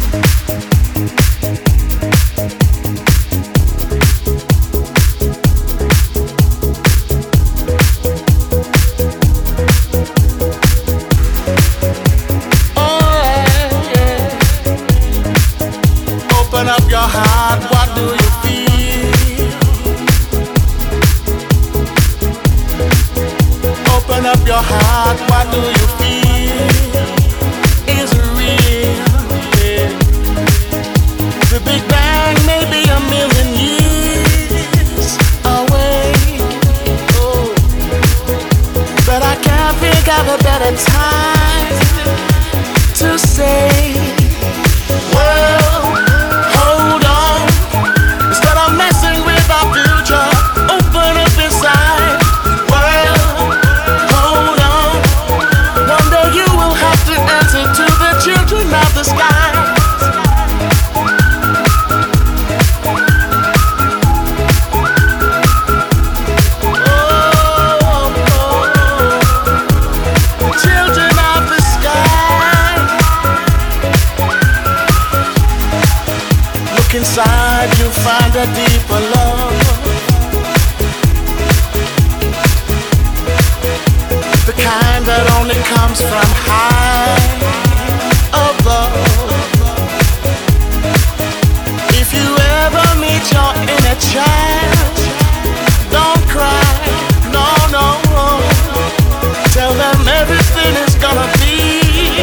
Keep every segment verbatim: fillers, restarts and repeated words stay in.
Open up your heart, what do you feel? Open up your heart, what do you feel? Is it real? Yeah. The Big Bang may be a million years away, oh, but I can't think of a better time to say, well, hold on, instead of messing with our future, open up inside. Well, hold on, one day you will have to answer to the children of the sky. Oh, oh, children of the sky. Look inside, you'll find a deeper love, the kind that only comes from high above. If you ever meet your inner child, don't cry, no, no. Tell them everything is gonna be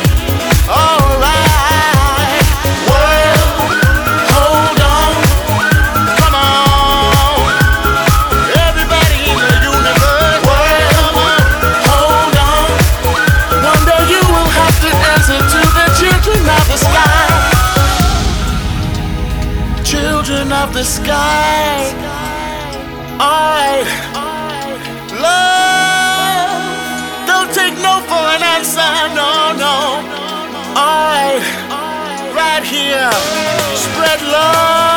alright. Well, hold on, come on, everybody in the universe. Well, hold on, one day you will have to answer to the children of the sky. Children of the sky. Alright, love, don't take no for an answer, no, no. Alright, right here, spread love.